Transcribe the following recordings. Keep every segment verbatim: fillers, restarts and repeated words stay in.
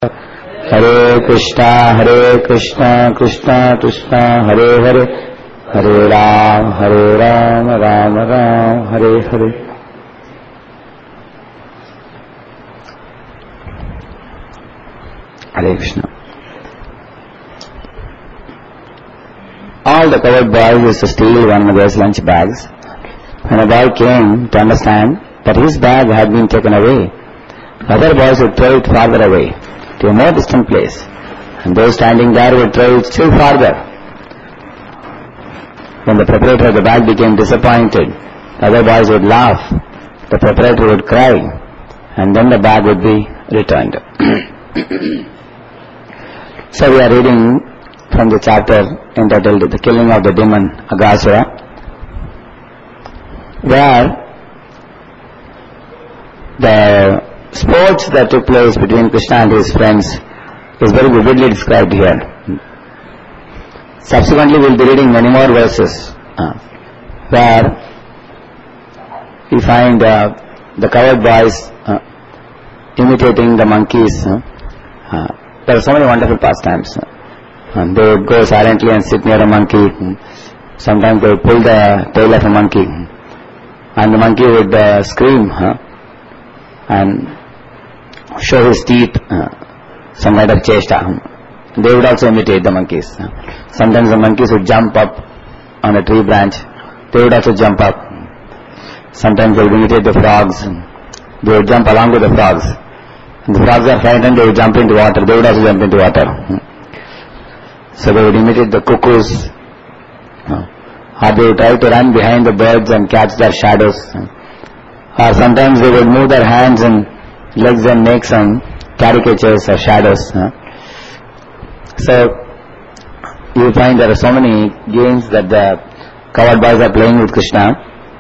Hare Krishna, Hare Krishna, Krishna Krishna, Hare Hare, Hare Ram, Hare Ram, Ram Ram, Hare Hare. Hare Krishna. All the coward boys used to steal one another's lunch bags. When a boy came to understand that his bag had been taken away, other boys would throw it farther away, to a more distant place, and those standing there would throw it still farther. When the proprietor of the bag became disappointed, the other boys would laugh, the proprietor would cry, and then the bag would be returned. So we are reading from the chapter entitled The Killing of the Demon Aghasura, where the sports that took place between Krishna and his friends is very vividly described here. Subsequently we will be reading many more verses uh, where we find uh, the coward boys uh, imitating the monkeys. Uh, uh, there are so many wonderful pastimes. Uh, they would go silently and sit near a monkey. Sometimes they would pull the tail of a monkey, and the monkey would uh, scream uh, and show his teeth, uh, some kind of chesta. They would also imitate the monkeys. Sometimes the monkeys would jump up on a tree branch. They would also jump up. Sometimes they would imitate the frogs. They would jump along with the frogs. And the frogs are frightened, they would jump into water. They would also jump into water. So they would imitate the cuckoos. Or they would try to run behind the birds and catch their shadows. Or sometimes they would move their hands and legs and make some caricatures or shadows. So you find there are so many games that the coward boys are playing with Krishna.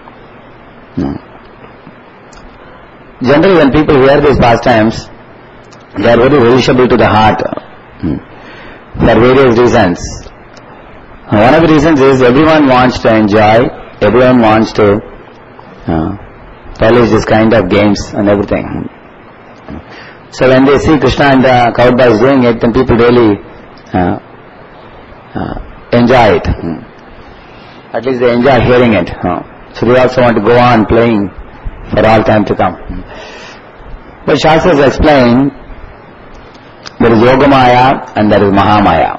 Generally when people hear these pastimes, they are very relishable to the heart for various reasons. One of the reasons is everyone wants to enjoy, everyone wants to uh, relish this kind of games and everything. So when they see Krishna and the coward boys doing it, then people really uh, uh, enjoy it. At least they enjoy hearing it. So they also want to go on playing for all time to come. But Shastras explain there is Yogamaya and there is Mahamaya.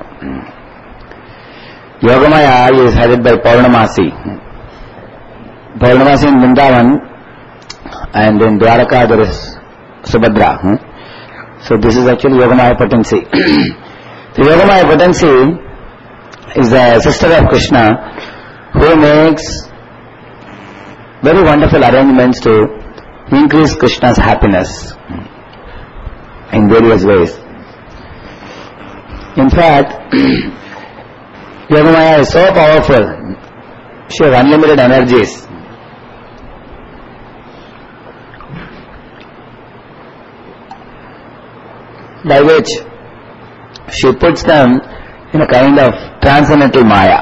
Yogamaya is headed by Purnamasi. Purnamasi in Vrindavan, and in Dwaraka there is Subhadra. Hmm? So this is actually Yogamaya potency. The Yogamaya potency is the sister of Krishna who makes very wonderful arrangements to increase Krishna's happiness in various ways. In fact, Yogamaya is so powerful, she has unlimited energies. By which she puts them in a kind of transcendental Maya.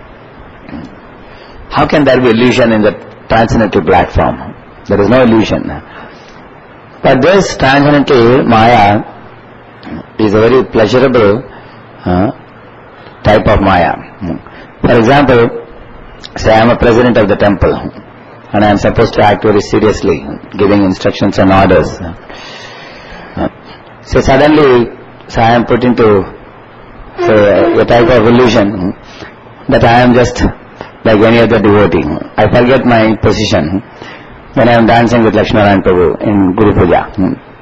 How can there be illusion in the transcendental platform? There is no illusion. But this transcendental Maya is a very pleasurable uh, type of Maya. For example, say I am a president of the temple and I am supposed to act very seriously, giving instructions and orders. So suddenly, so I am put into say, a type of illusion that I am just like any other devotee. I forget my position when I am dancing with Lakshmana Prabhu in Guru Puja.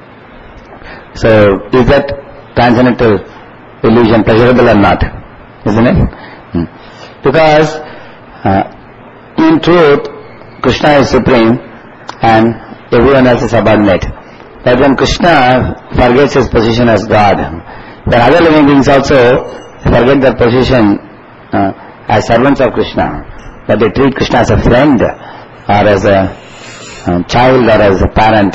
So is that transcendental illusion pleasurable or not? Isn't it? Because uh, in truth, Krishna is supreme and everyone else is subordinate. But when Krishna forgets his position as God, then other living beings also forget their position uh, as servants of Krishna. But they treat Krishna as a friend or as a um, child or as a parent.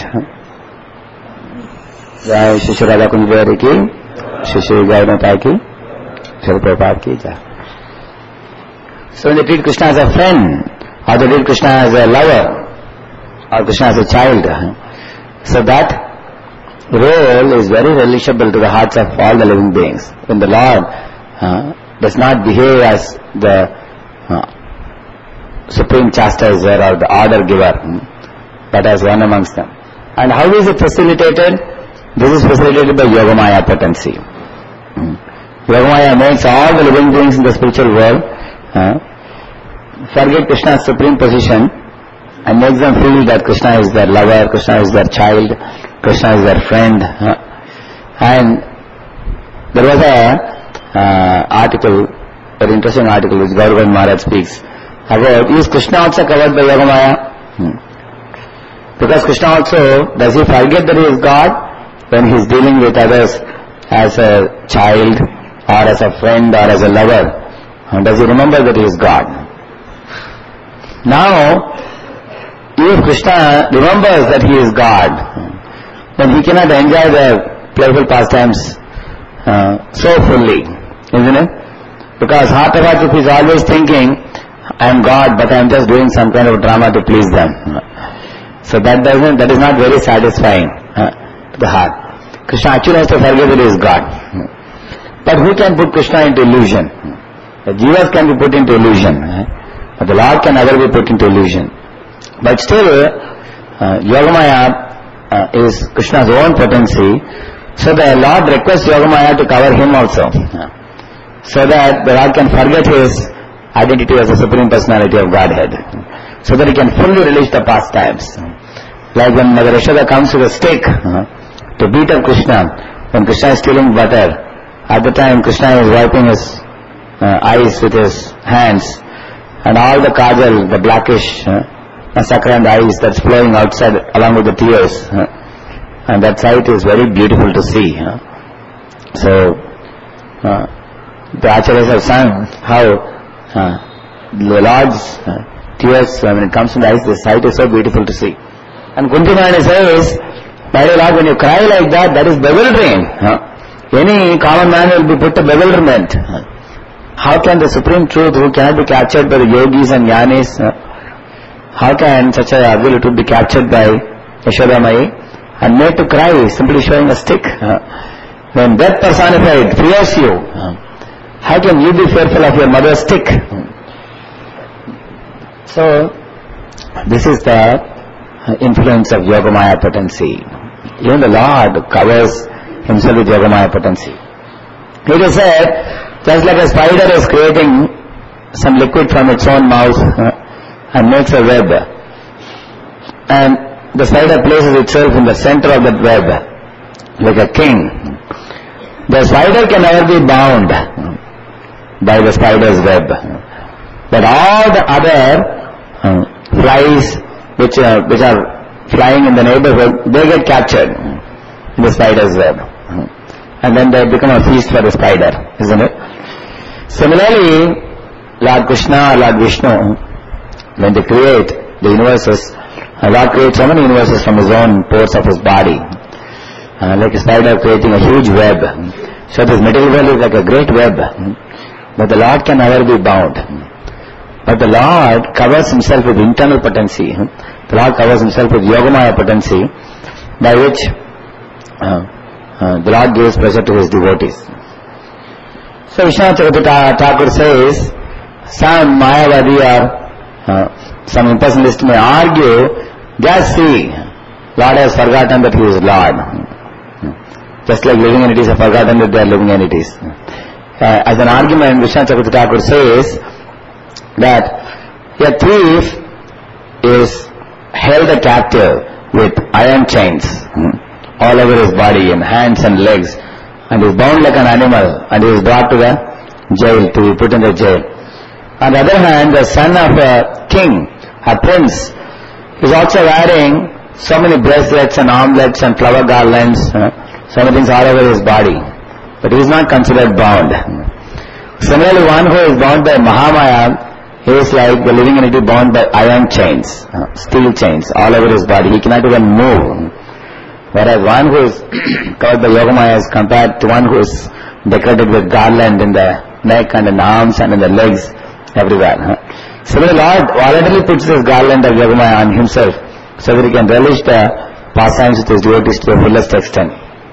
Jai Shri Shri Radha Kunj Bihari ki, Shri Shri Jai Mata ki, Shri Prabhupada ki Jai. So when they treat Krishna as a friend, or they treat Krishna as a lover, or Krishna as a child, so that role is very relishable to the hearts of all the living beings. When the Lord uh, does not behave as the uh, supreme chastiser or the order giver, but as one amongst them. And how is it facilitated? This is facilitated by Yogamaya potency. Yogamaya makes all the living beings in the spiritual world uh, forget Krishna's supreme position and makes them feel that Krishna is their lover, Krishna is their child, Krishna is their friend. Uh, and there was a uh, article, very interesting article which Gaur Govind Maharaj speaks about, is Krishna also covered by Yogamaya? Hmm. Because Krishna also, does he forget that he is God when he is dealing with others as a child or as a friend or as a lover? And does he remember that he is God? Now, if Krishna remembers that he is God, then he cannot enjoy the playful pastimes uh, so fully, isn't it? Because heart of hearts, if he is always thinking, I am God, but I am just doing some kind of drama to please them. So that doesn't, that is not very satisfying uh, to the heart. Krishna actually has to forget that he is God. But who can put Krishna into illusion? The jivas can be put into illusion, uh, but the Lord can never be put into illusion. But still, uh, Yogamaya uh, is Krishna's own potency, so the Lord requests Yogamaya to cover him also, uh, so that the Lord can forget his identity as the Supreme Personality of Godhead, so that he can fully release the pastimes. Like when Mother Yashoda comes with a stick uh, to beat up Krishna, when Krishna is stealing butter, at the time Krishna is wiping his uh, eyes with his hands, and all the kajal, the blackish uh, saccharine eyes that's flowing outside along with the tears, uh, and that sight is very beautiful to see. Uh. So, uh, the acharyas have sung how Uh, the Lord's uh, tears, uh, when it comes to the eyes, the sight is so beautiful to see. And Kunti Mayani says, my dear Lord, when you cry like that, that is bewildering. Uh, any common man will be put to bewilderment. Uh, how can the supreme truth, who cannot be captured by the yogis and jnanis, uh, how can such a ability be captured by Yashoda Mai and made to cry simply showing a stick? Uh, when death personified fears you, uh, how can you be fearful of your mother's stick? So, this is the influence of Yogamaya potency. Even the Lord covers himself with Yogamaya potency. It is said, just like a spider is creating some liquid from its own mouth uh, and makes a web, and the spider places itself in the center of that web, like a king. The spider can never be bound by the spider's web, but all the other uh, flies which, uh, which are flying in the neighborhood, they get captured in the spider's web, and then they become a feast for the spider, isn't it? Similarly, Lord Krishna, Lord Vishnu, when they create the universes, Lord creates so many universes from his own pores of his body, uh, like a spider creating a huge web. So this material world is like a great web. But the Lord can never be bound. But the Lord covers himself with internal potency. The Lord covers himself with Yogamaya potency, by which uh, uh, the Lord gives pleasure to his devotees. So Vishwanath Chakravarti Thakur says, some Mayavadi or uh, some impersonalist may argue, just see, Lord has forgotten that he is Lord. Just like living entities have forgotten that they are living entities. Uh, as an argument, Vishwanath Chakravarti Thakur says that a thief is held a captive with iron chains hmm, all over his body in hands and legs, and is bound like an animal, and he is brought to the jail, to be put in the jail. On the other hand, the son of a king, a prince, is also wearing so many bracelets and armlets and flower garlands, uh, so many things all over his body, but he is not considered bound. Similarly, one who is bound by Mahamaya is like the living entity bound by iron chains, uh, steel chains all over his body. He cannot even move. Whereas one who is covered by Yogamaya is compared to one who is decorated with garland in the neck and in the arms and in the legs, everywhere. Huh? So the Lord voluntarily puts this garland of Yogamaya on himself, so that he can relish the pastimes with his devotees to the fullest extent.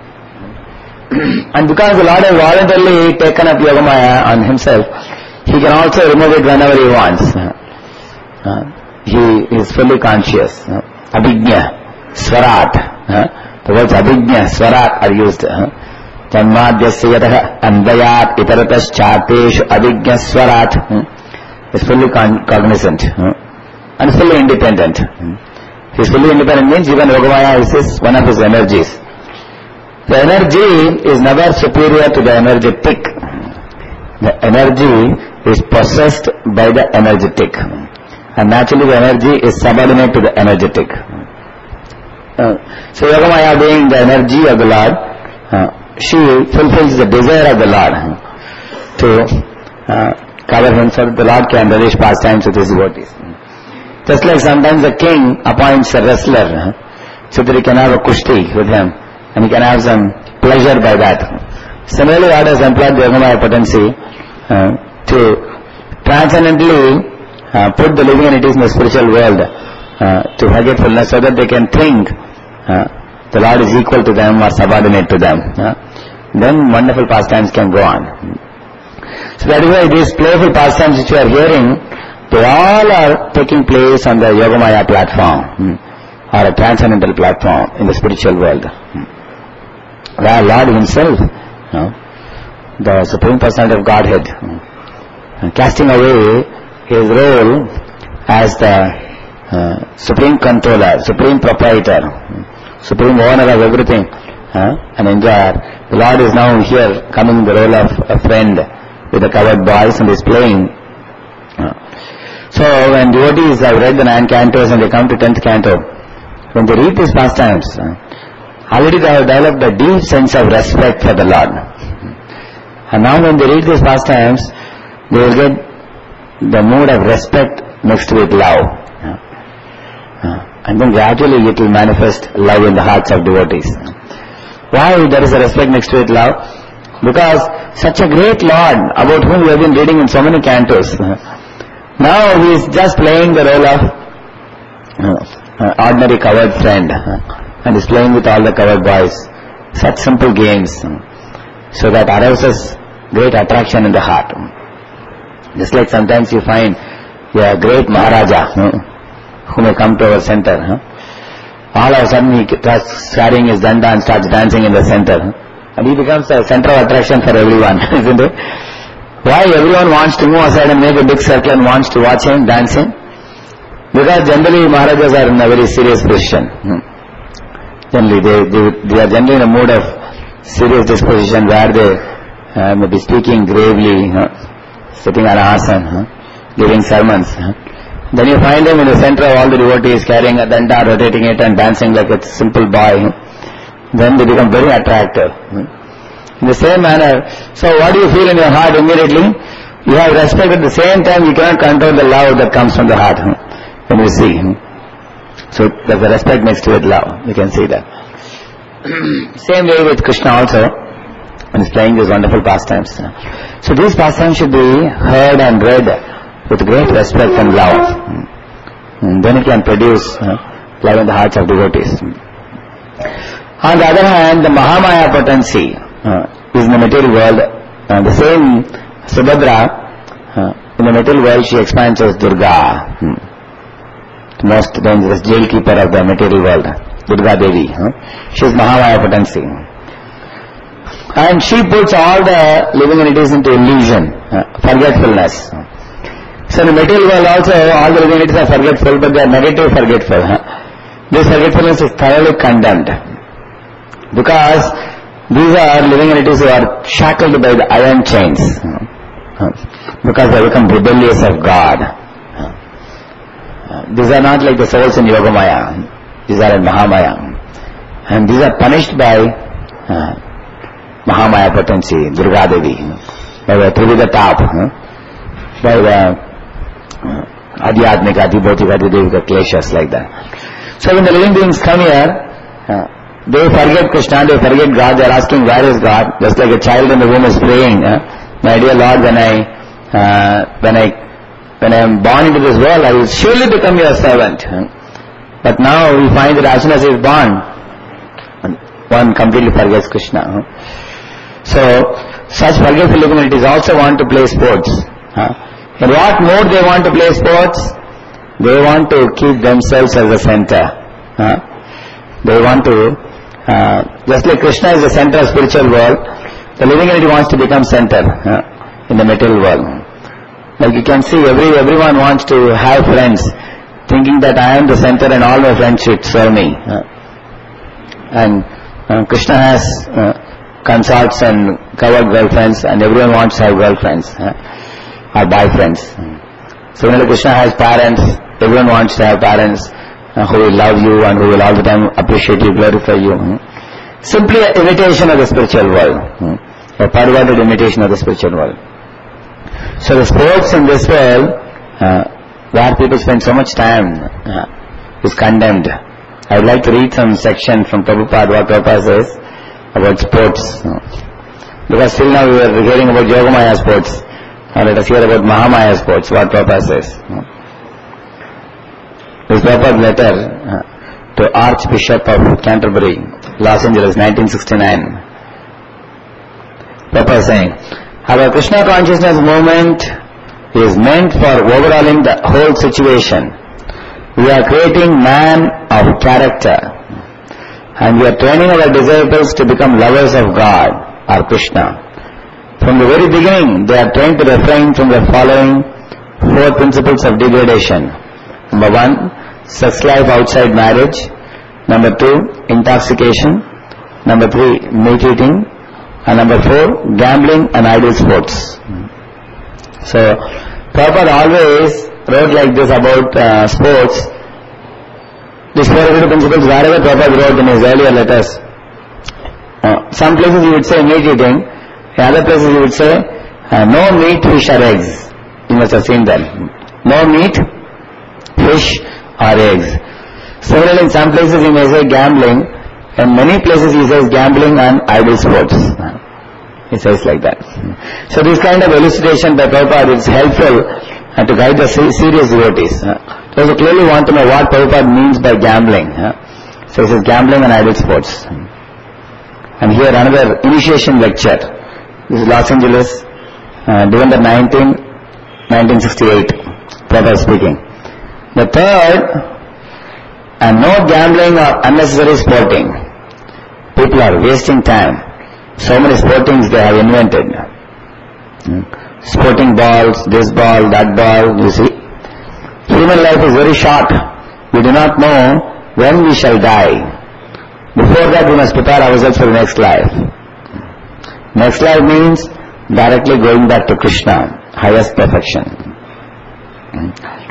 And because the Lord has voluntarily taken up Yogamaya on himself, he can also remove it whenever he wants. Uh, he is fully conscious. Uh, Abhijna, Swarat. Uh, the words Abhijna, Swarat are used. Uh, Janmadhyasya yataha andayat itaratas chateshu Abhijna Swarat. Uh, is fully con- cognizant. Uh, and fully independent. Uh, he is fully independent means even Yogamaya is his, one of his energies. The energy is never superior to the energetic. The energy is possessed by the energetic. And naturally the energy is subordinate to the energetic. Uh, so Yogamaya being the energy of the Lord, uh, she fulfills the desire of the Lord uh, to uh, cover him so that the Lord can relish pastimes with his devotees. Just like sometimes the king appoints a wrestler uh, so that he can have a kushti with him. And he can have some pleasure by that. Similarly, God has employed the Yogamaya potency uh, to transcendently uh, put the living entities in the spiritual world uh, to forgetfulness so that they can think uh, the Lord is equal to them or subordinate to them. Uh, then wonderful pastimes can go on. So that is why these playful pastimes which you are hearing, they all are taking place on the Yogamaya platform hmm, or a transcendental platform in the spiritual world. Hmm. Where Lord himself, you know, the Supreme Personality of Godhead, uh, casting away his role as the uh, Supreme Controller, Supreme Proprietor, uh, Supreme Owner of everything, uh, and enjoyer, the Lord is now here coming in the role of a friend with a covered voice and is playing. Uh, so when devotees have read the nine cantos and they come to tenth canto, when they read these pastimes, uh, already they have developed a deep sense of respect for the Lord. And now when they read these pastimes, they will get the mood of respect mixed with love. And then gradually it will manifest love in the hearts of devotees. Why there is a respect mixed with love? Because such a great Lord about whom we have been reading in so many cantos, now he is just playing the role of uh, ordinary covered friend. And is playing with all the covered boys, such simple games, so that arouses great attraction in the heart. Just like sometimes you find a great Maharaja who may come to our center. All of a sudden he starts carrying his danda and starts dancing in the center. And he becomes a center of attraction for everyone, isn't it? Why everyone wants to move aside and make a big circle and wants to watch him dancing? Because generally Maharajas are in a very serious position. Generally, they, they, they are generally in a mood of serious disposition where they uh, may be speaking gravely, uh, sitting on asana, uh, giving sermons. Uh. Then you find them in the center of all the devotees carrying a danda, rotating it and dancing like a simple boy. Uh. Then they become very attractive. Uh. In the same manner, so what do you feel in your heart immediately? You have respect, at the same time you cannot control the love that comes from the heart uh, when you see. Uh. So there's a respect mixed with love. You can see that. Same way with Krishna also, when he's playing these wonderful pastimes. So these pastimes should be heard and read with great respect and love. And then it can produce uh, love in the hearts of devotees. On the other hand, the Mahamaya potency uh, is in the material world. Uh, the same Subhadra, uh, in the material world she expands as Durga. Hmm. Most dangerous jailkeeper of the material world, Durga Devi. Huh? She is Mahamaya potency. And she puts all the living entities into illusion, uh, forgetfulness. So in the material world also, all the living entities are forgetful, but they are negative forgetful. Huh? This forgetfulness is thoroughly condemned. Because these are living entities who are shackled by the iron chains. Uh, because they become rebellious of God. These are not like the souls in Yogamaya. These are in Mahamaya. And these are punished by uh, Mahamaya potency, Durga Devi, by the Trivida Tap, uh, by the uh, Adhyatmika, Adhibhautika, Adhidevika kleshas, like that. So when the living beings come here, uh, they forget Krishna, they forget God, they are asking where is God, just like a child in the womb is praying, uh, my dear Lord, when I, uh, when I When I am born into this world, I will surely become your servant. But now we find that as soon as he is born, one completely forgets Krishna. So, such forgetful living entities also want to play sports. In what mode they want to play sports? They want to keep themselves as the center. They want to, uh, just like Krishna is the center of spiritual world, the living entity wants to become center uh, in the material world. Like you can see, every everyone wants to have friends, thinking that I am the center and all my friends should serve me. Uh, and uh, Krishna has uh, consorts and covered girlfriends, and everyone wants to have girlfriends uh, or boyfriends. Similarly, Krishna has parents. Everyone wants to have parents uh, who will love you and who will all the time appreciate you, glorify you. Hmm? Simply an imitation of the spiritual world. Hmm? A perverted imitation of the spiritual world. So the sports in this world, uh, where people spend so much time, uh, is condemned. I would like to read some section from Prabhupada, what Prabhupada says about sports. Uh, because till now we are hearing about Yogamaya sports. Uh, let us hear about Mahamaya sports, what Prabhupada says. Uh, This Prabhupada letter uh, to Archbishop of Canterbury, Los Angeles, nineteen sixty-nine. Prabhupada is saying, our Krishna consciousness movement is meant for overhauling the whole situation. We are creating man of character, and we are training our disciples to become lovers of God, or Krishna. From the very beginning, they are trained to refrain from the following four principles of degradation. Number one, sex life outside marriage. Number two, intoxication. Number three, meat eating. And number four, gambling and idle sports. So, Prabhupada always wrote like this about uh, sports. These four principles, wherever Prabhupada wrote in his earlier letters. Uh, some places he would say meat eating. In other places he would say uh, no meat, fish or eggs. You must have seen that. No meat, fish or eggs. Similarly, in some places he may say gambling, and many places he says gambling and idle sports. He says like that. So this kind of elucidation by Prabhupada is helpful uh, to guide the serious devotees. Uh, so you clearly want to know what Prabhupada means by gambling. Uh, so he says gambling and idle sports. And here another initiation lecture. This is Los Angeles, uh, November nineteenth, nineteen sixty-eight. Prabhupada speaking. The third, and no gambling or unnecessary sporting. People are wasting time. So many sportings they have invented. Hmm. Sporting balls, this ball, that ball, you see. Human life is very short. We do not know when we shall die. Before that we must prepare ourselves for the next life. Next life means directly going back to Krishna, highest perfection. Hmm.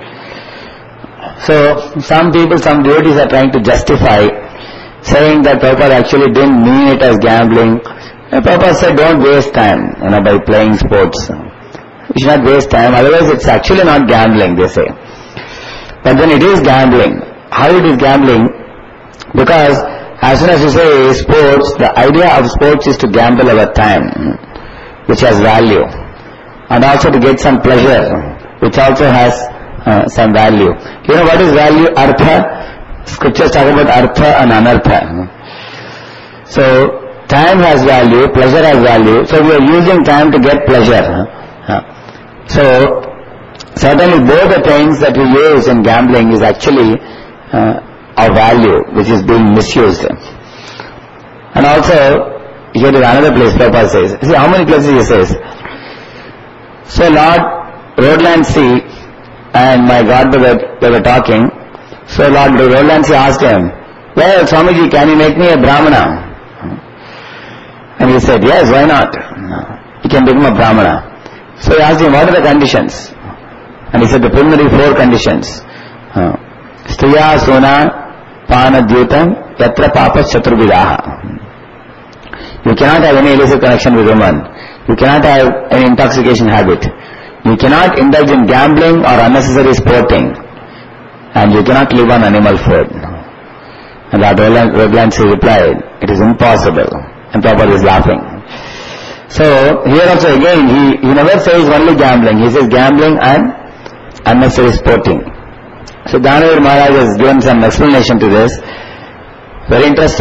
So, some people, some devotees are trying to justify, saying that Prabhupada actually didn't mean it as gambling. And Prabhupada said, don't waste time, you know, by playing sports. You should not waste time, otherwise it's actually not gambling, they say. But then it is gambling. How it is gambling? Because as soon as you say sports, the idea of sports is to gamble our time, which has value. And also to get some pleasure, which also has Uh, some value. You know what is value? Artha. Scriptures talk about artha and anartha. So, time has value, pleasure has value. So, we are using time to get pleasure. So, certainly both the things that we use in gambling is actually uh, of value, which is being misused. And also, here is another place Prabhupada says. See how many places he says. So, Lord Rodland C. and my godbrother, they were talking. So Lord Rodlancy asked him, well, Swamiji, can you make me a Brahmana? And he said, yes, why not? He can become a Brahmana. So he asked him, what are the conditions? And he said, the preliminary four conditions. Striya Sona Pana Dhyutam Yatra Papas Chaturvidaha. You cannot have any illicit connection with women. You cannot have any intoxication habit. You cannot indulge in gambling or unnecessary sporting, and you cannot live on animal food. And Lord Rodlancy replied, it is impossible. And Prabhupada is laughing. So, here also again, he, he never says only gambling. He says gambling and unnecessary sporting. So, Dhanavir Maharaj has given some explanation to this. Very interesting.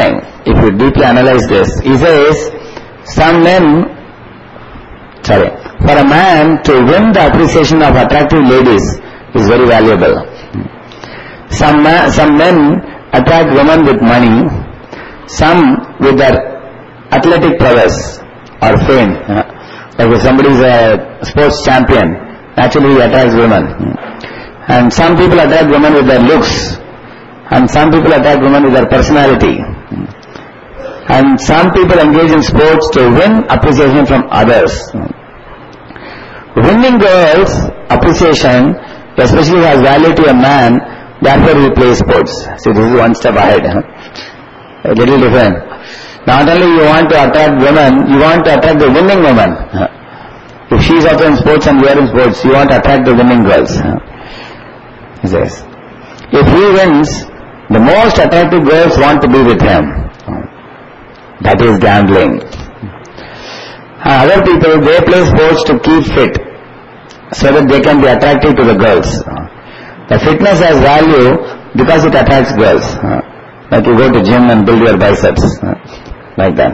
if you deeply analyze this, he says, some men, sorry, for a man to win the appreciation of attractive ladies is very valuable. Some, ma- some men attract women with money, some with their athletic prowess or fame. Like if somebody is a sports champion, naturally he attracts women. And some people attract women with their looks, and some people attract women with their personality. And some people engage in sports to win appreciation from others. Winning girls' appreciation, especially has value to a man, therefore he plays sports. See, this is one step ahead. Huh? A little different. Not only you want to attract women, you want to attract the winning woman. Huh? If she is also in sports and you are in sports, you want to attract the winning girls. Huh? Yes. If he wins, the most attractive girls want to be with him. That is gambling. And other people, they play sports to keep fit, so that they can be attractive to the girls. The fitness has value because it attracts girls. Like you go to gym and build your biceps, like that.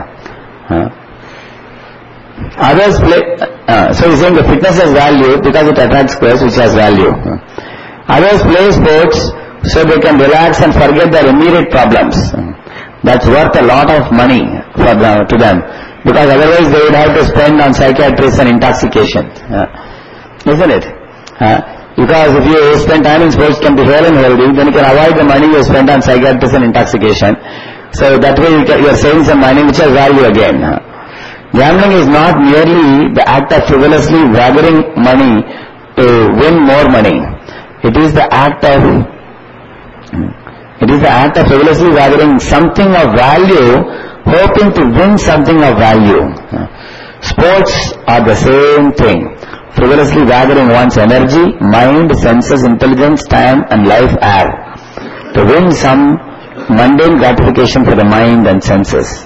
Others play, uh, so he's saying the fitness has value because it attracts girls, which has value. Others play sports so they can relax and forget their immediate problems. That's worth a lot of money for them, to them, because otherwise they would have to spend on psychiatrists and intoxication, uh, isn't it? Uh, because if you spend time in sports, can be hale and healthy, then you can avoid the money you spend on psychiatrists and intoxication. So that way you, can, you are saving some money, which has value again. Uh, gambling is not merely the act of frivolously gathering money to win more money. It is the act of It is the act of frivolously gathering something of value, hoping to win something of value. Sports are the same thing. Frivolously gathering one's energy, mind, senses, intelligence, time and life air to win some mundane gratification for the mind and senses.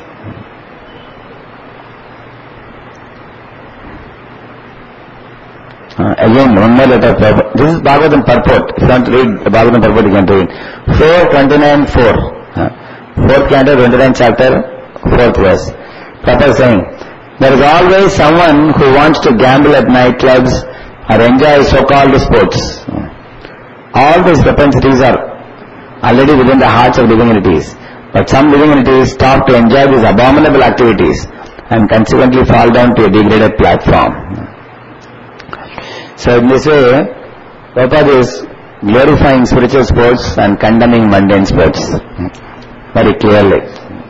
Uh, again, one more letter. This is Bhagavatam purport. If you want to read the Bhagavatam purport, you can read. four twenty-nine four. Uh, fourth canto, twenty-ninth chapter, fourth verse. Prabhupada is saying, there is always someone who wants to gamble at nightclubs or enjoy so-called sports. Uh, all these propensities are already within the hearts of living entities. But some living entities stop to enjoy these abominable activities and consequently fall down to a degraded platform. So in this way, Prabhupada is glorifying spiritual sports and condemning mundane sports very clearly.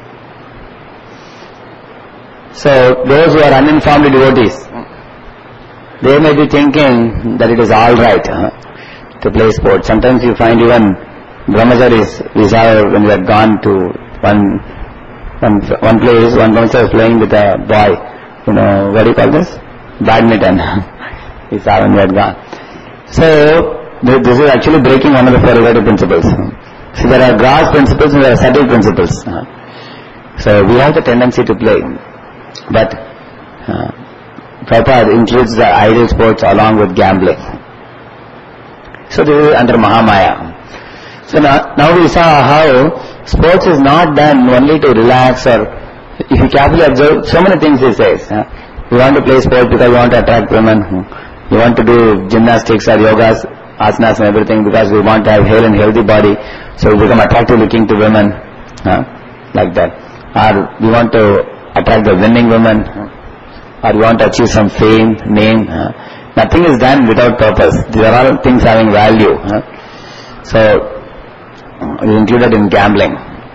So those who are uninformed devotees, they may be thinking that it is all right huh, to play sports. Sometimes you find even brahmacharis, we saw when we had gone to one one, one place, one brahmachari was playing with a boy, you know, what do you call this? Badminton. He saw when we had gone. So this is actually breaking one of the four regulative principles. So there are gross principles and there are subtle principles. So we have the tendency to play. But uh, Prabhupada includes the idle sports along with gambling. So this is under Mahamaya. So now, now we saw how sports is not done only to relax, or if you carefully observe, so many things he says. Huh? You want to play sports because you want to attract women. You want to do gymnastics or yogas, asanas and everything because we want to have hale and healthy body, so we become attractive looking to women, huh? Like that. Or we want to attract the winning women, or we want to achieve some fame, name. Huh? Nothing is done without purpose. These are all things having value. Huh? So, it is included in gambling.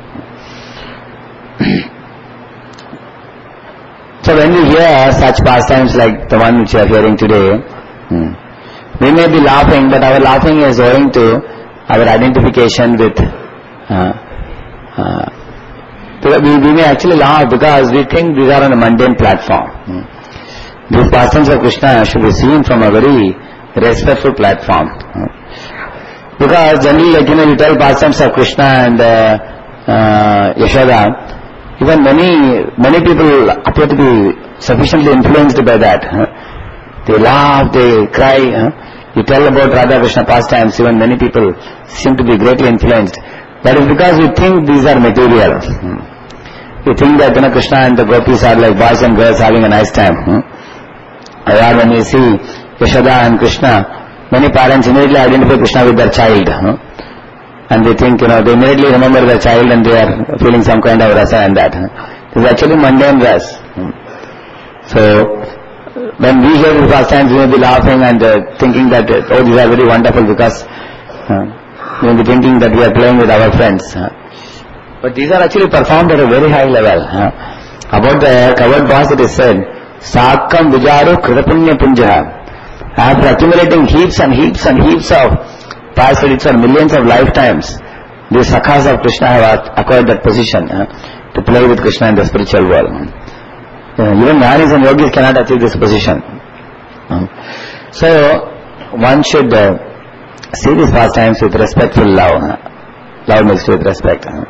So when we hear such pastimes like the one which we are hearing today, hmm, we may be laughing, but our laughing is owing to our identification with uh, uh, we, we may actually laugh because we think these are on a mundane platform. Hmm. These pastimes of Krishna should be seen from a very respectful platform. Hmm. Because generally, like you know, you tell pastimes of Krishna and uh, uh, Yashoda, even many many people appear to be sufficiently influenced by that. Huh? They laugh, they cry. Huh? You tell about Radha Krishna pastimes, even many people seem to be greatly influenced. That is because we think these are material. Hmm. you think that, you know, Krishna and the gopis are like boys and girls having a nice time. Hmm? Or when you see Yashoda and Krishna, many parents immediately identify Krishna with their child. Hmm? And they think, you know, they immediately remember their child and they are feeling some kind of rasa and that. Hmm? It's actually mundane ras. Hmm? So, when we hear the first times, we will be laughing and uh, thinking that, uh, oh, these are very wonderful because uh, we will be thinking that we are playing with our friends. Huh? But these are actually performed at a very high level. Huh? About the covered boys it is said, Sakam Vijaru Kridapunya Punjaha. After accumulating heaps and heaps and heaps of past credits for millions of lifetimes, the Sakhas of Krishna have acquired that position huh? to play with Krishna in the spiritual world. Uh, even Jnanis and Yogis cannot achieve this position. Uh, so, one should uh, see these pastimes with respectful love. Uh, love mixed with respect. Uh,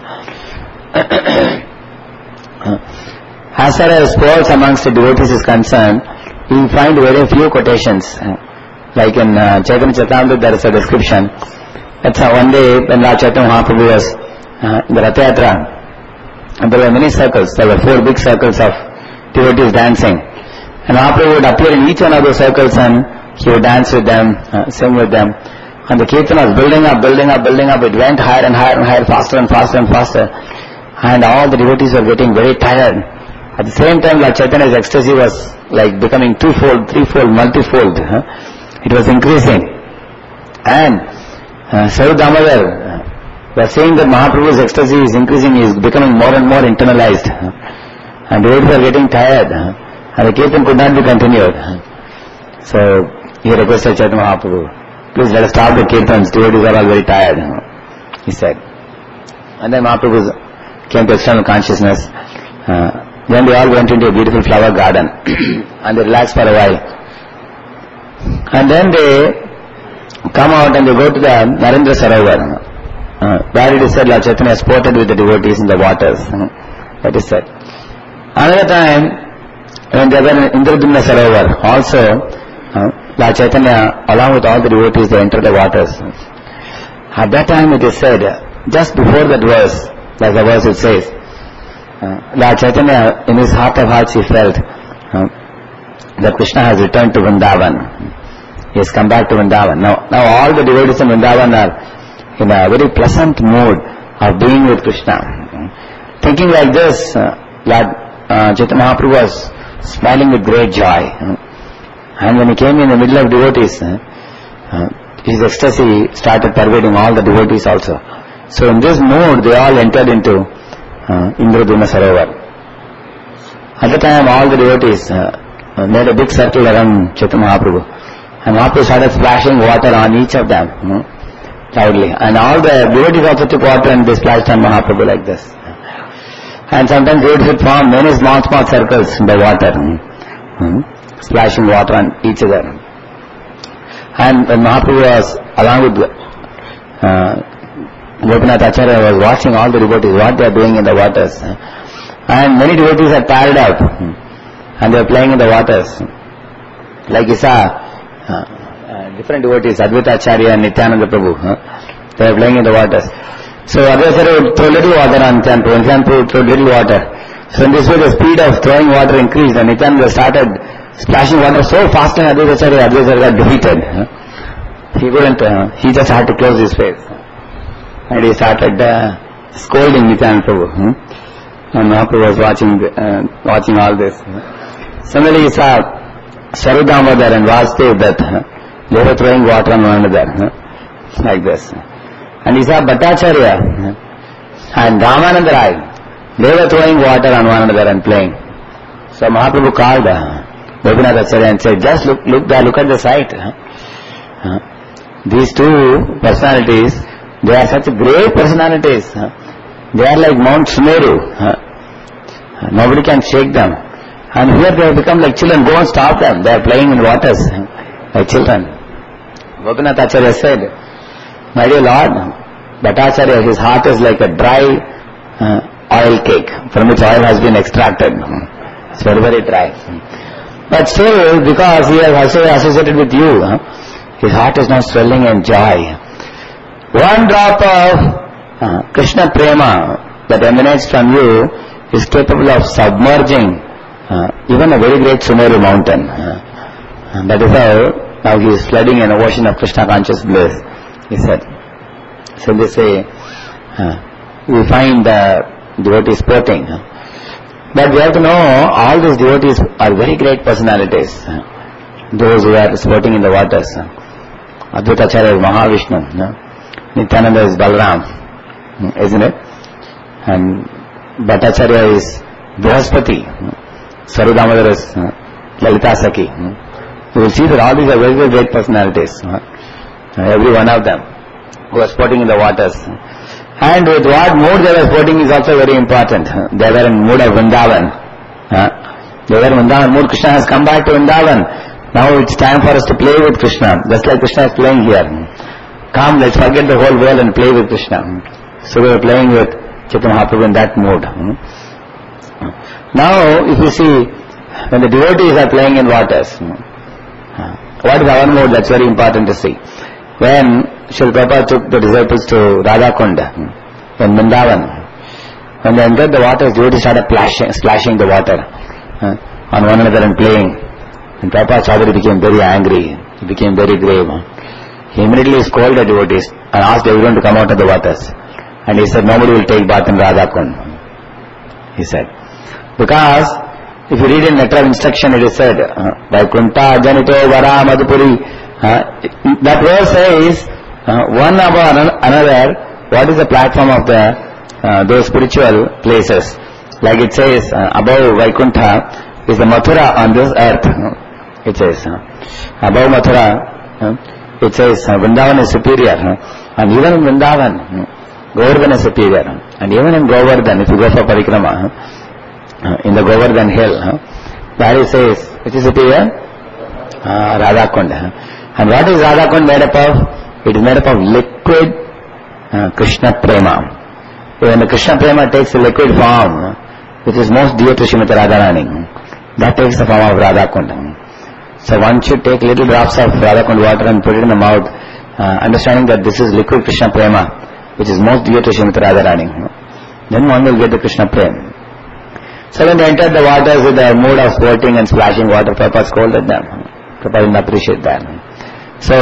as far as sports amongst the devotees is concerned, you find very few quotations. Uh, like in uh, Chaitanya Charitamrita there is a description. That's uh, one day when Lord Chaitanya Mahaprabhu was uh, in the Rath Yatra, and there were many circles. There were four big circles of devotees dancing. And Mahaprabhu would appear in each one of those circles and he would dance with them, uh, sing with them. And the kirtan was building up, building up, building up. It went higher and higher and higher, faster and faster and faster. And all the devotees were getting very tired. At the same time, Lord Chaitanya's ecstasy was like becoming twofold, threefold, multifold. Huh? It was increasing. And uh, Saru Damodar uh, was saying that Mahaprabhu's ecstasy is increasing, is becoming more and more internalized. Huh? And devotees were getting tired. Huh? And the kirtan could not be continued. Huh? So he requested Chaitanya Mahaprabhu, please let us stop the kirtans, devotees are all very tired. Huh? He said. And then Mahaprabhu came to external consciousness. Uh, then they all went into a beautiful flower garden and they relaxed for a while. And then they come out and they go to the Narendra Sarovar. Uh, where it is said Lord Chaitanya sported with the devotees in the waters. Uh, that is said. Another time, when they were in Indradumna Sarovar, also, uh, Lord Chaitanya, along with all the devotees, they entered the waters. At that time it is said, just before that verse, like the verse it says, uh, Lord Chaitanya, in his heart of hearts, he felt uh, that Krishna has returned to Vrindavan. He has come back to Vrindavan. Now, now all the devotees in Vrindavan are in a very pleasant mood of being with Krishna. Thinking like this, uh, Lord uh, Chaitanya Mahaprabhu was smiling with great joy. Uh, and when he came in the middle of devotees, uh, uh, his ecstasy started pervading all the devotees also. So in this mood, they all entered into uh, Indradumna Sarovar. At the time, all the devotees uh, made a big circle around Chaitanya Mahaprabhu. And Mahaprabhu started splashing water on each of them, you know, loudly. And all the devotees also took water and they splashed on Mahaprabhu like this. And sometimes devotees would form many small, small circles in the water, you know, splashing water on each other. And when Mahaprabhu was, along with uh, Gopinath Acharya, was watching all the devotees, what they are doing in the waters. And many devotees had paddled out and they were playing in the waters. Like you saw, uh, uh, different devotees, Advaita Acharya and Nityananda Prabhu, huh? They were playing in the waters. So Advaita Acharya would throw little water on Nityananda Prabhu, Nityananda Prabhu would throw little water. So in this way the speed of throwing water increased and Nityananda started splashing water so fast and Advaita Acharya, Advaita Acharya got defeated. Huh? He couldn't, uh, he just had to close his face. And he started uh, scolding Nityananda Prabhu. Hmm? And Mahaprabhu was watching uh, watching all this. Similarly, he saw Saru Damodar and Vasudev that huh? they were throwing water on one another, huh? like this. And he saw Bhattacharya huh? and Ramananda Rai. They were throwing water on one another and playing. So Mahaprabhu called uh, Gopinath Acharya and said, just look, look there, look at the sight. Huh? Huh? These two personalities, they are such great personalities. Huh? They are like Mount Sumeru. Huh? Nobody can shake them. And here they have become like children. Go and stop them. They are playing in waters huh? like children. Gopinath Acharya said, my dear Lord, Bhattacharya, his heart is like a dry uh, oil cake from which oil has been extracted. It's very, very dry. But still, because he has also associated with you, huh? his heart is now swelling in joy. One drop of uh, Krishna Prema that emanates from you is capable of submerging uh, even a very great Sumeru mountain. Uh, and that is how now he is flooding an ocean of Krishna conscious bliss, he said. So they say, uh, we find the devotees sporting. Uh, but we have to know all these devotees are very great personalities. Uh, those who are sporting in the waters. Uh, Advaita Acharya is Mahavishnu. Uh, Nityananda is Balram, uh, isn't it? And Bhattacharya is Brihaspati. Uh, Sarudamodar is uh, Lalita Sakhi. Uh, you will see that all these are very, very great personalities. Uh, every one of them who are sporting in the waters. And with what mood they were sporting is also very important. They were in mood of Vrindavan. They were in Vrindavan mood. Krishna has come back to Vrindavan. Now it's time for us to play with Krishna, just like Krishna is playing here. Come, let's forget the whole world and play with Krishna. So we were playing with Chaitanya Mahaprabhu in that mood. Now, if you see, when the devotees are playing in waters, what is our mood? That's very important to see. When Srila Prabhupada took the disciples to Radhakunda in Vrindavan, when they entered the water, devotees started splashing, splashing the water uh, on one another and playing. And Prabhupada saw that he became very angry, he became very grave. He immediately scolded the devotees and asked everyone to come out of the waters. And he said, nobody will take bath in Radhakund. He said. Because if you read in letter of instruction, it is said, Vaikunta Janito Vara Madhupuri. Uh, that verse says, uh, one above another, what is the platform of the uh, those spiritual places? Like it says, uh, above Vaikunta is the Mathura on this earth. Uh, it says, uh, above Mathura, uh, it says uh, Vrindavan is superior. Uh, and even in Vrindavan, uh, Govardhan is superior. Uh, and even in Govardhan, if you go for Parikrama, uh, uh, in the Govardhan hill, uh, there it says, which is superior? Uh, Radhakund. Uh, And what is Radhakund made up of? It is made up of liquid uh, Krishna Prema. When the Krishna Prema takes a liquid form, which is most dear to Srimati Radharani, that takes the form of Radhakund. So one should take little drops of Radhakund water and put it in the mouth, uh, understanding that this is liquid Krishna Prema, which is most dear to Srimati Radharani. Then one will get the Krishna Prema. So when they entered the waters with the mood of sporting and splashing water, Prabhupada scolded them. Prabhupada didn't appreciate that. So,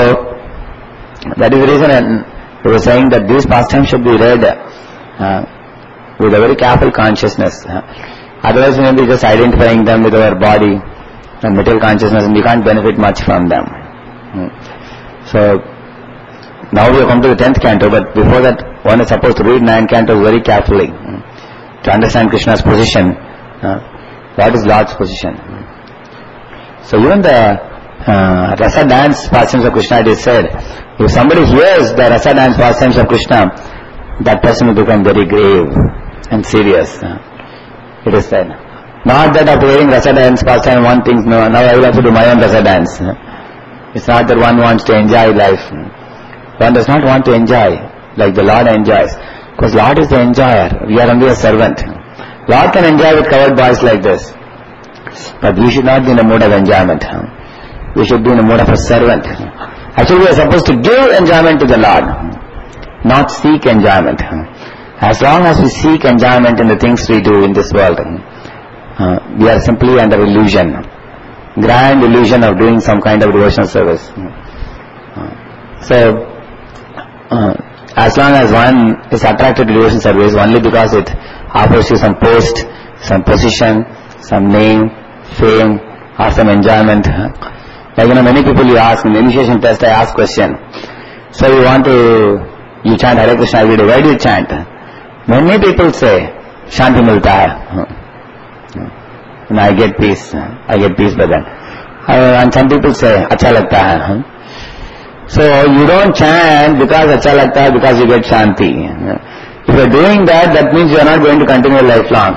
that is the reason we were saying that these pastimes should be read uh, with a very careful consciousness. Uh, otherwise we may be just identifying them with our body and material consciousness, and we can't benefit much from them. Mm. So, now we have come to the tenth canto, but before that one is supposed to read nine cantos very carefully mm, to understand Krishna's position. Uh, what is Lord's position? Mm. So even the Uh, rasa dance pastimes of Krishna, it is said, if somebody hears the rasa dance pastimes of Krishna, that person will become very grave and serious. Uh, it is said. Not that after hearing rasa dance pastime one thinks, no, now I will have to do my own rasa dance. Uh, it's not that one wants to enjoy life. One does not want to enjoy like the Lord enjoys. Because Lord is the enjoyer. We are only a servant. Lord can enjoy with covered boys like this. But we should not be in the mood of enjoyment. We should be in the mode of a servant. Actually, we are supposed to give enjoyment to the Lord, not seek enjoyment. As long as we seek enjoyment in the things we do in this world, uh, we are simply under illusion, grand illusion of doing some kind of devotional service. Uh, so, uh, as long as one is attracted to devotional service only because it offers you some post, some position, some name, fame, or some enjoyment. Like, you know, many people you ask, in the initiation test I ask question. So you want to, you chant Hare Krishna every day. Why do you chant? Many people say, Shanti milta hai. And I get peace. I get peace by that. Uh, and some people say, Acha lagta hai. So you don't chant because Acha lagta hai, because you get Shanti. If you are doing that, that means you are not going to continue lifelong.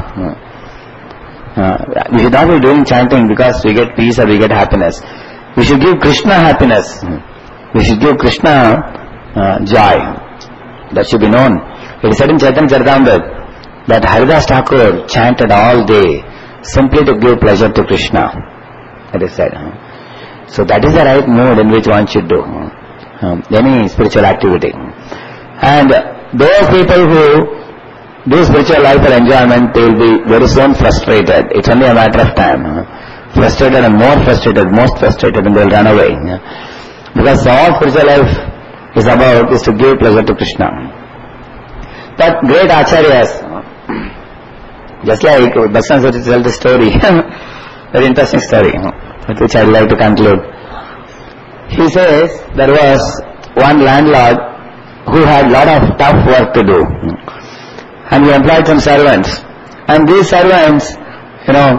Uh, we should not be doing chanting because we get peace or we get happiness. We should give Krishna happiness. We should give Krishna uh, joy. That should be known. It is said in Chaitanya Charitamrita that Haridas Thakur chanted all day simply to give pleasure to Krishna. It is said. So that is the right mood in which one should do um, any spiritual activity. And those people who do spiritual life for enjoyment, they will be very soon frustrated. It's only a matter of time. Frustrated and more frustrated, most frustrated, and they will run away. Because all spiritual life is about is to give pleasure to Krishna. But great acharyas, just like Bhaktan Saraswati tells the story, very interesting story, with which I would like to conclude. He says there was one landlord who had lot of tough work to do, and he employed some servants, and these servants, you know,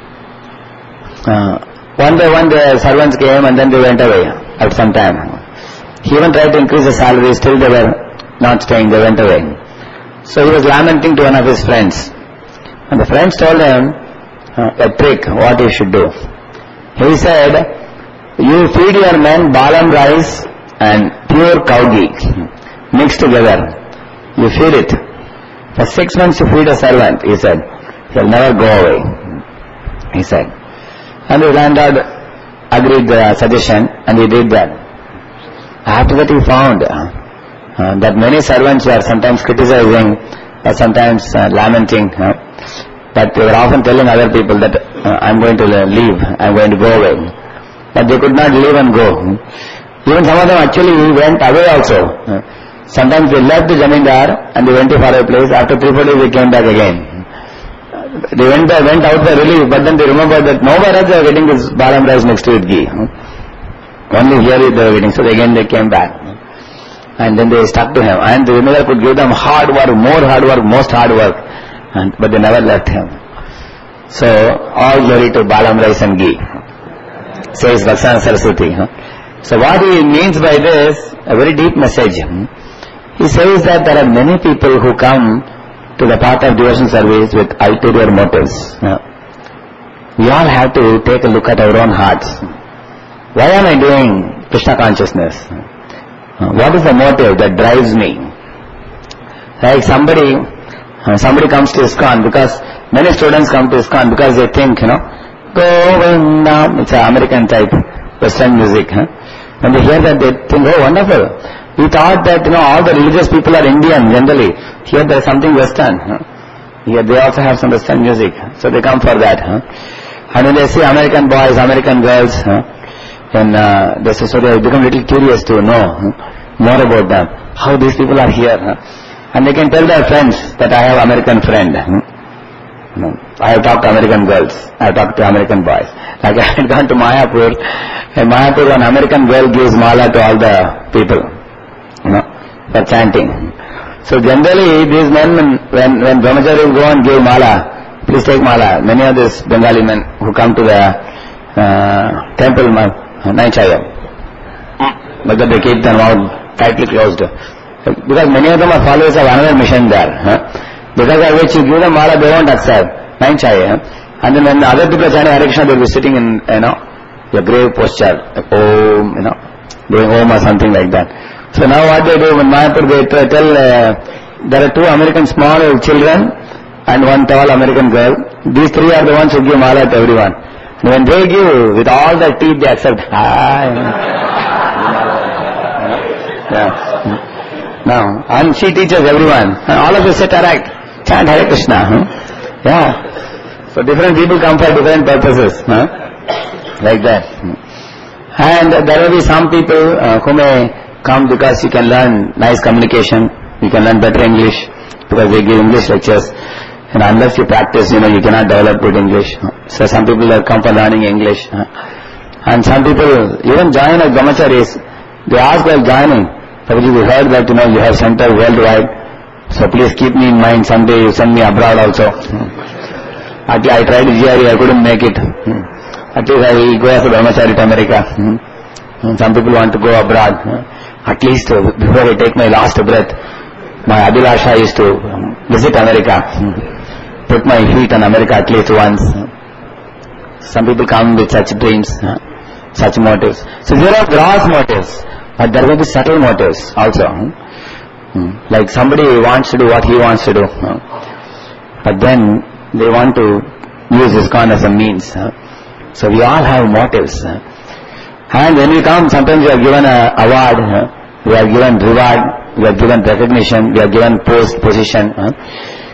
uh, one by one the servants came and then they went away at some time. He even tried to increase the salary, still they were not staying, they went away. So he was lamenting to one of his friends, and the friends told him uh, a trick what he should do. He said, you feed your men balam rice and pure cow ghee mixed together. You feed it. For six months you feed a servant, he said. He'll never go away, he said. And the landlord agreed the suggestion, and he did that. After that he found uh, uh, that many servants were sometimes criticizing or sometimes uh, lamenting, uh, but they were often telling other people that uh, I'm going to leave, I'm going to go away. But they could not leave and go. Even some of them actually went away also. Uh, sometimes they left the Jamindar and they went to far away place. After three, four days they came back again. They went there, went out for relief, but then they remembered that nowhere else they were getting this balam rice mixed with ghee. Only here they were getting. So again they came back. And then they stuck to him. And the Jamindar could give them hard work, more hard work, most hard work. And, but they never left him. So all glory to balam rice and ghee, says Bhaktan Saraswati. So what he means by this, a very deep message. He says that there are many people who come to the path of devotion service with ulterior motives. We all have to take a look at our own hearts. Why am I doing Krishna consciousness? What is the motive that drives me? Like somebody, somebody comes to ISKCON because many students come to ISKCON because they think, you know, Govinda, it's an American type Western music. Huh? When they hear that, they think, oh, wonderful. We thought that, you know, all the religious people are Indian generally. Here there is something Western. Huh? Here they also have some Western music. So they come for that. Huh? And when they see American boys, American girls, huh? then uh, they say, so they become a little curious to know huh? more about them. How these people are here. Huh? And they can tell their friends that I have American friend. Huh? No. I have talked to American girls. I have talked to American boys. Like I had gone to Mayapur. In Mayapur, an American girl gives mala to all the people, you know, for chanting. So generally, these men, when when brahmachari will go and give mala, please take mala. Many of these Bengali men who come to the uh, temple, Nainchaya, but they keep their mouth tightly closed. Because many of them are followers of another mission there. Huh? Because of which you give them mala, they won't accept. Nainchaya. And then when other people are chanting Hare Krishna, they will be sitting in, you know, a grave posture, like Om, you know, doing Om or something like that. So now what they do, when Mayapur, they tell, uh, there are two American small children and one tall American girl. These three are the ones who give mala to everyone. And when they give, with all their teeth, they accept. Ah, you know. Yeah. Now, and she teaches everyone. And all of you sit erect. Chant Hare Krishna. Huh? Yeah. So different people come for different purposes. Huh? Like that. And there will be some people uh, who may come because you can learn nice communication, you can learn better English, because they give English lectures, and unless you practice, you know, you cannot develop good English. So some people will come for learning English. And some people even join as brahmacharis, they ask while joining, because we heard that, you know, you have center worldwide, so please keep me in mind, someday you send me abroad also. Actually, I tried G R E, I couldn't make it. At least I will go as a brahmachari to America. And some people want to go abroad. At least uh, before I take my last breath, my Abhilasha is to visit America. Put my feet on America at least once. Some people come with such dreams, such motives. So there are gross motives, but there will be subtle motives also. Like somebody wants to do what he wants to do, but then they want to use ISKCON as a means. So we all have motives. And when we come, sometimes we are given an award, we are given reward, we are given recognition, we are given post, position.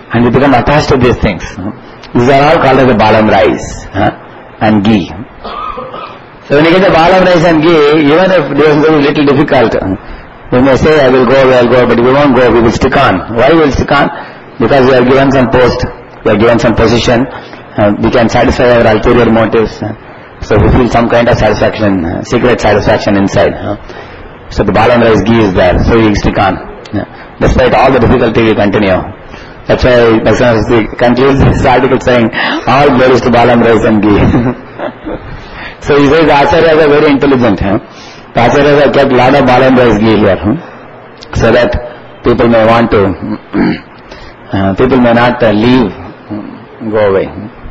and you become attached to these things. These are all called as the balam rice huh? and ghee. So when you get the balam rice and ghee, even if it is a little difficult, we may say, I will go, I will go, but we won't go, we will stick on. Why we will stick on? Because we are given some post, we are given some position, uh, we can satisfy our ulterior motives. Uh, so we feel some kind of satisfaction, uh, secret satisfaction inside. Uh. So the balam rice ghee is there, so we stick on. Uh, despite all the difficulty, we continue. That's why Bhaktivinoda concludes this article saying, all glories to balam rice and ghee. So he says the acharyas are very intelligent. Huh? The acharyas have kept a lot of balam rice ghee here, huh? So that people may want to, uh, people may not uh, leave, go away.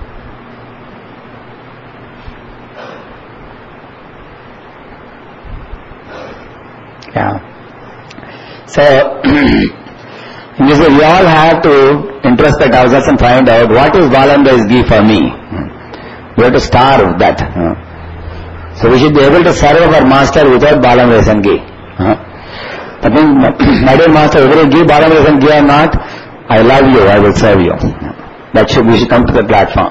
Yeah. So, in this way, we all have to introspect ourselves and find out what is balam rice ghee for me. We have to starve that. So we should be able to serve our master without balam rice and ghee. That means, my dear master, whether you give balam rice and ghee or not, I love you, I will serve you. That should, we should come to the platform.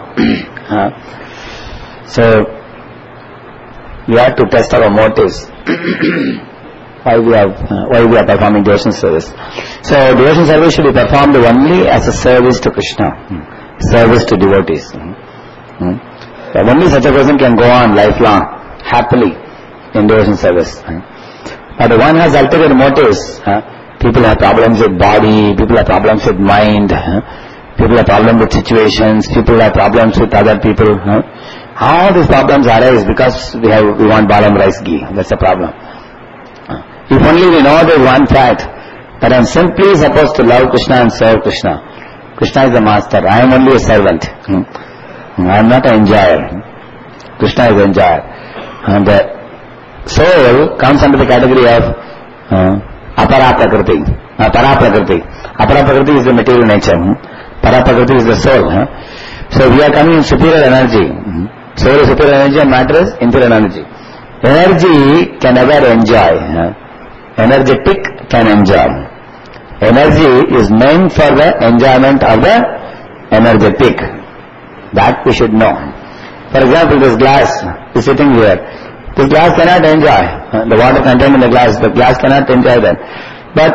So, we have to test our motives. Why we are uh, why we are performing devotion service. So devotion service should be performed only as a service to Krishna, mm. service to devotees. Mm. So only such a person can go on lifelong, happily in devotion service. Mm. But the one has ulterior motives. Uh, people have problems with body, people have problems with mind, uh, people have problems with situations, people have problems with other people. Uh. All these problems arise because we have we want balam rice ghee. That's the problem. If only we know the one fact that I am simply supposed to love Krishna and serve Krishna. Krishna is the master. I am only a servant. Hmm. I am not an enjoyer. Krishna is the enjoyer. And the soul comes under the category of uh, apara prakriti. Uh, para prakriti. Apara prakriti is the material nature. Hmm. Para prakriti is the soul. Huh? So we are coming in superior energy. Hmm. Soul is superior energy and matter is inferior energy. Energy can never enjoy. Huh? Energetic can enjoy. Energy is meant for the enjoyment of the energetic. That we should know. For example, this glass is sitting here. This glass cannot enjoy the water contained in the glass. The glass cannot enjoy that. But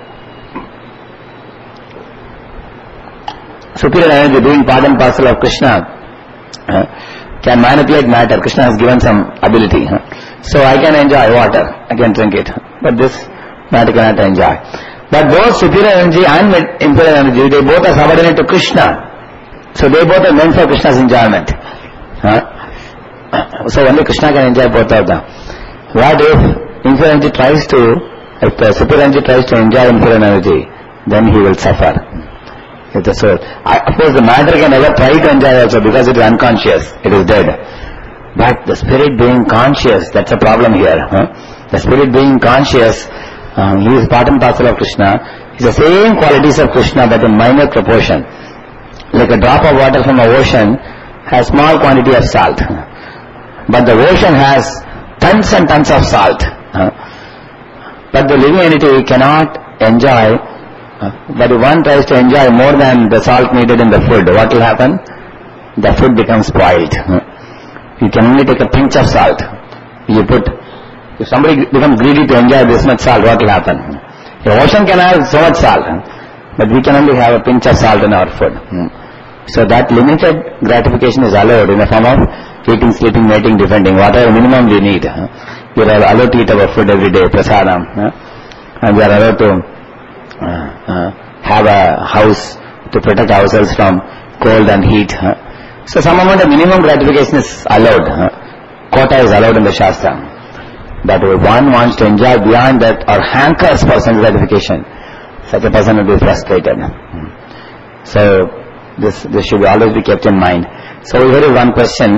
superior energy, being part and parcel of Krishna, uh, can manipulate matter. Krishna has given some ability. Huh? So I can enjoy water, I can drink it. But this matter cannot enjoy. But both superior energy and inferior energy, they both are subordinate to Krishna. So they both are meant for Krishna's enjoyment. Huh? So only Krishna can enjoy both of them. What if inferior energy tries to, if the superior energy tries to enjoy inferior energy, then he will suffer. With the soul. I, of course the matter can never try to enjoy also because it is unconscious, it is dead. But the spirit being conscious, that's a problem here. Huh? The spirit being conscious, um, he is part and parcel of Krishna. He has the same qualities of Krishna but in minor proportion. Like a drop of water from an ocean has small quantity of salt. But the ocean has tons and tons of salt. Huh? But the living entity cannot enjoy. Uh, but if one tries to enjoy more than the salt needed in the food, what will happen? The food becomes spoiled. Uh, you can only take a pinch of salt. You put, if somebody becomes greedy to enjoy this much salt, what will happen? The ocean can have so much salt, uh, but we can only have a pinch of salt in our food. Uh, so that limited gratification is allowed in the form of eating, sleeping, mating, defending, whatever minimum we need. Uh, we are allowed to eat our food every day, prasadam, uh, and we are allowed to Uh, uh, have a house to protect ourselves from cold and heat. Uh. So some amount of minimum gratification is allowed. Uh. Quota is allowed in the Shastra. But if one wants to enjoy beyond that or hankers for sense gratification, such a person will be frustrated. Uh. So this this should always be kept in mind. So here is one question.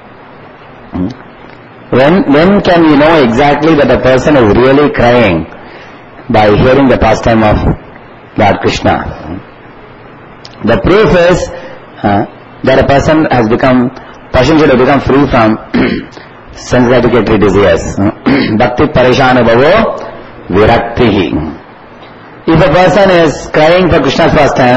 Uh. When, when can we know exactly that a person is really crying? By hearing the pastime of Lord Krishna. The proof is uh, that a person has become, person should have become free from sense gratificatory desires. Bhakti parishana bhavo viraktihi. If a person is crying for Krishna's pastime,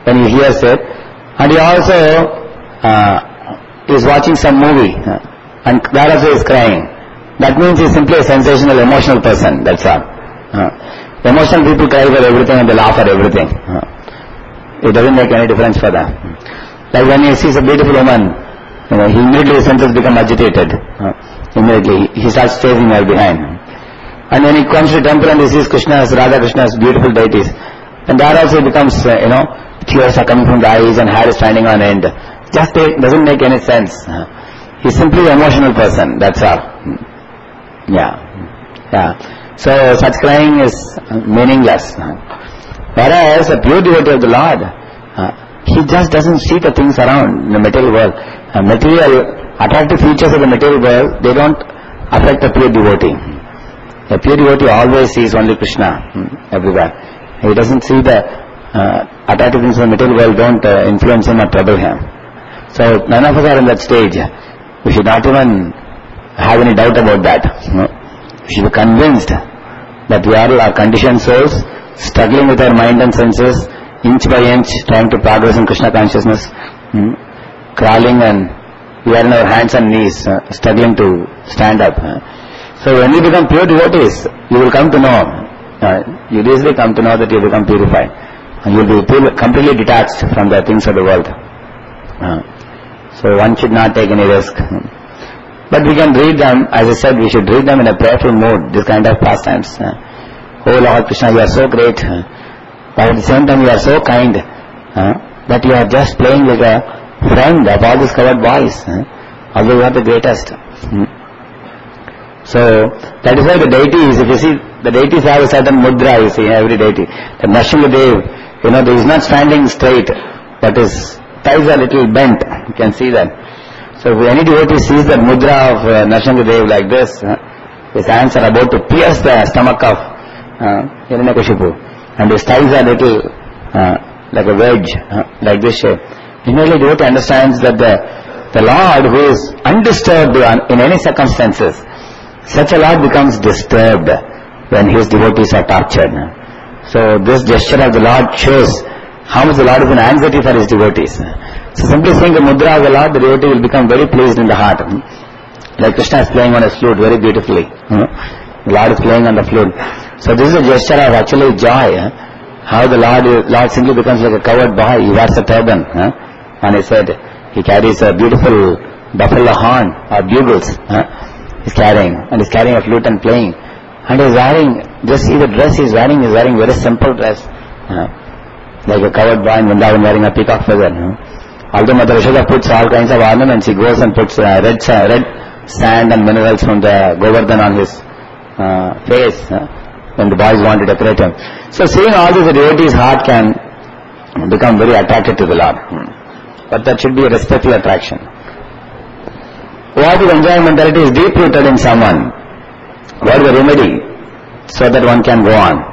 when he hears it, and he also uh, is watching some movie, uh, and that also is crying. That means he is simply a sensational, emotional person, that's all. Uh, emotional people cry for everything and they laugh at everything. Uh, it doesn't make any difference for them. Like when he sees a beautiful woman, you know, he immediately his senses become agitated. Uh, immediately he starts chasing her behind. And when he comes to the temple and he sees Krishna's, Radha Krishna's beautiful deities, and there also becomes, uh, you know, tears are coming from the eyes and hair is standing on end. Just it doesn't make any sense. Uh, he's simply an emotional person, that's all. Yeah, yeah. So such crying is meaningless. Whereas a pure devotee of the Lord, uh, he just doesn't see the things around in the material world. Uh, material, attractive features of the material world, they don't affect a pure devotee. A pure devotee always sees only Krishna hmm, everywhere. He doesn't see the uh, attractive things of the material world don't uh, influence him or trouble him. So none of us are in that stage. We should not even have any doubt about that. No? We should be convinced that we all are conditioned souls, struggling with our mind and senses, inch by inch, trying to progress in Krishna consciousness, hmm? crawling, and we are in our hands and knees, uh, struggling to stand up. Uh. So when you become pure devotees, you will come to know, uh, you will easily come to know that you become purified. And you will be completely detached from the things of the world. Uh, so one should not take any risk. But we can read them, as I said, we should read them in a prayerful mood, this kind of pastimes. Uh, oh Lord Krishna, you are so great, uh, but at the same time you are so kind, uh, that you are just playing like a friend of all these covered boys, uh, although you are the greatest. Hmm. So that is why the deities, if you see, the deities have a certain mudra, you see, every deity. The Nrsimhadev, you know, he is not standing straight, but his thighs are a little bent, you can see that. So if any devotee sees the mudra of uh, Nrsimhadev like this, uh, his hands are about to pierce the stomach of uh, Hiranyakashipu, and his thighs are little uh, like a wedge, uh, like this shape. Immediately devotee understands that the, the Lord, who is undisturbed in any circumstances, such a Lord becomes disturbed when his devotees are tortured. So this gesture of the Lord shows how much the Lord is in anxiety for his devotees. So simply seeing the mudra of the Lord, the devotee will become very pleased in the heart. Like Krishna is playing on a flute very beautifully. The Lord is playing on the flute. So this is a gesture of actually joy. How the Lord, Lord simply becomes like a covered boy. He wears a turban. And he said, he carries a beautiful buffalo horn or bugles. He's carrying, and he's carrying a flute and playing. And he's wearing, just see the dress he's wearing, he's wearing very simple dress. Like a covered boy in Vrindavan wearing a peacock feather. Although Mother Yashoda puts all kinds of ornaments, she goes and puts uh, red, uh, red sand and minerals from the Govardhan on his uh, face uh, when the boys want to decorate him. So seeing all this, the devotee's heart can become very attracted to the Lord. But that should be a respectful attraction. What is enjoying mentality is deep rooted in someone. What is the remedy so that one can go on?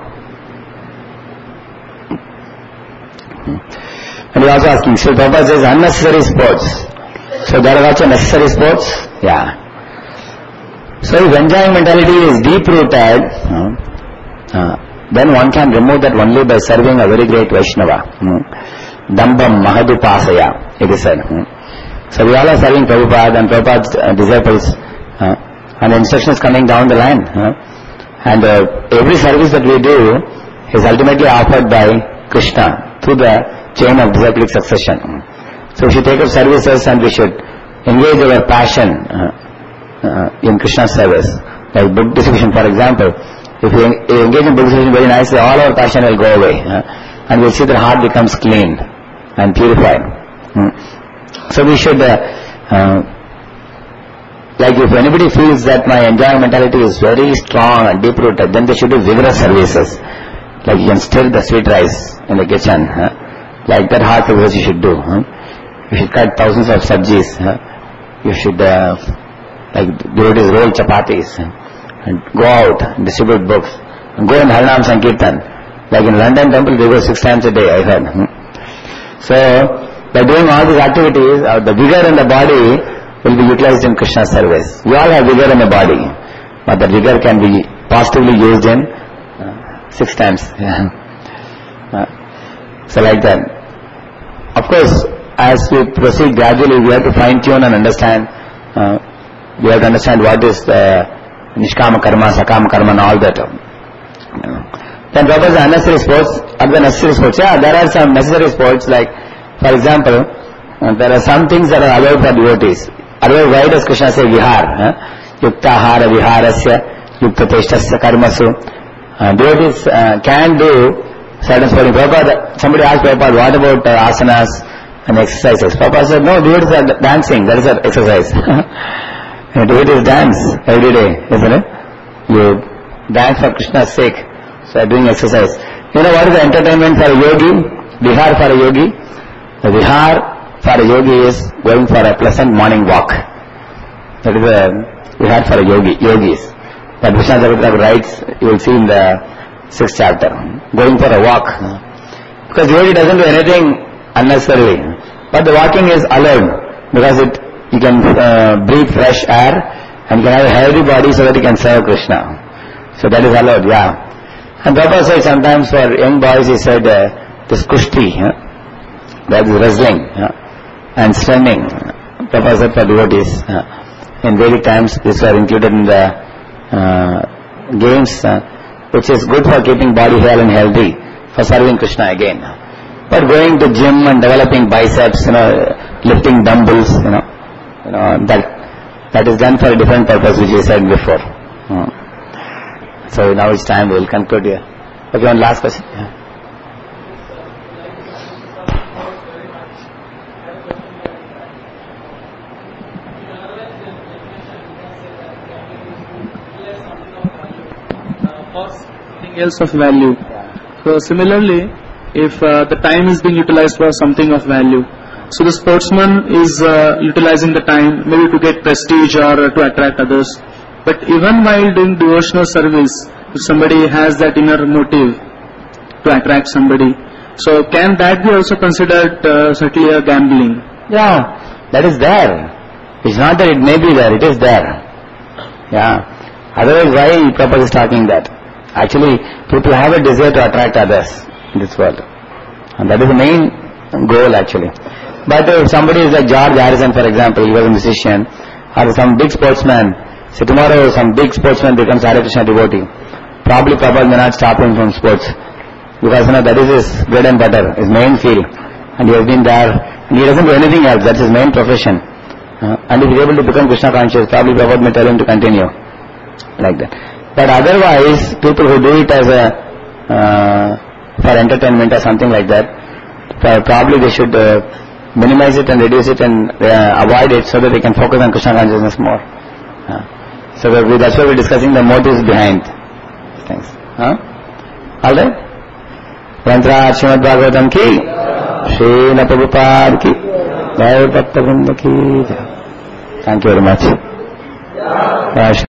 And he also asking, so Prabhupada says unnecessary sports. So there are also necessary sports? Yeah. So if enjoying mentality is deep rooted, uh, uh, then one can remove that only by serving a very great Vaishnava. Hmm. Dambam Mahadupasaya, it is said. Hmm. So we all are serving Prabhupada and Prabhupada's uh, disciples, uh, and the instruction is coming down the line. Uh, and uh, every service that we do is ultimately offered by Krishna through the chain of disciplic succession. So we should take up services and we should engage our passion uh, uh, in Krishna's service. Like book distribution, for example. If we engage in book distribution very nicely, all our passion will go away. Uh, and we'll see that heart becomes clean and purified. Mm. So we should, uh, uh, like if anybody feels that my enjoying mentality is very strong and deep rooted, then they should do vigorous services. Like you can stir the sweet rice in the kitchen. Huh? Like that heart service you should do. Huh? You should cut thousands of sabjis. Huh? You should, uh, like devotees roll chapatis. Huh? And go out and distribute books. And go in Harinam Sankirtan. Like in London temple they go six times a day, I heard. Huh? So, by doing all these activities, uh, the vigor in the body will be utilized in Krishna's service. We all have vigor in the body, but the vigor can be positively used in uh, six times. uh, so like that. of course, as we proceed gradually, we have to fine tune and understand. Uh, we have to understand what is the nishkama karma, sakama karma, and all that. You know. Then what is the unnecessary sports? Are the necessary sports? Yeah, there are some necessary sports. Like, for example, uh, there are some things that are allowed for devotees. Otherwise, why does Krishna say vihar? Huh? Yukta hara viharasya, yukta teshtasya karmasu. Uh, devotees uh, can do certain sporting. Prabhupada, somebody asked Prabhupada, what about uh, asanas and exercises? Prabhupada said, no, devotees are dancing. That is an exercise. Devotees dance every day, isn't it? You dance for Krishna's sake. So are doing exercise. You know what is the entertainment for a yogi? Vihar for a yogi? The vihar for a yogi is going for a pleasant morning walk. That is a vihar for a yogi, yogis. That Vishnu Chakravarti writes, you will see in the sixth chapter. Going for a walk. Because yogi doesn't do anything unnecessarily. But the walking is allowed because it you can uh, breathe fresh air and you can have a healthy body so that you can serve Krishna. So that is allowed, yeah. And Prabhupada said sometimes for young boys, he said, uh, this kushti, huh? That is wrestling, huh? And swimming. Prabhupada said for devotees. Uh, in Vedic times, these were included in the uh, games, uh, which is good for keeping body hale and healthy, for serving Krishna again. But going to gym and developing biceps, you know, lifting dumbbells, you know, you know that that is done for a different purpose, which we said before. Uh, So now it's time, we will conclude here. Okay, one last question. Yeah. Or something else of value. So similarly, if uh, the time is being utilized for something of value, so the sportsman is uh, utilizing the time maybe to get prestige or uh, to attract others. But even while doing devotional service, if somebody has that inner motive to attract somebody, so can that be also considered uh, certainly a gambling? Yeah, that is there. It's not that it may be there, it is there. Yeah. Otherwise, why Prabhupada is talking that? Actually, people have a desire to attract others in this world. And that is the main goal actually. But if somebody is like George Harrison, for example, he was a musician, or some big sportsman, so tomorrow some big sportsman becomes Hare Krishna devotee. Probably Prabhupada may not stop him from sports. Because you know, that is his bread and butter, his main field. And he has been there, and he doesn't do anything else, that's his main profession. Uh, and if he is able to become Krishna conscious, probably Prabhupada may tell him to continue. Like that. But otherwise, people who do it as a, uh, for entertainment or something like that, probably they should uh, minimize it and reduce it and uh, avoid it so that they can focus on Krishna consciousness more. Uh, So we, that's why we're discussing the motives behind things. Huh? All right? Yantra Srimad Bhagavatam ki, Srila Prabhupada ki, Jai Bhakta Vrinda ki. Thank you very much.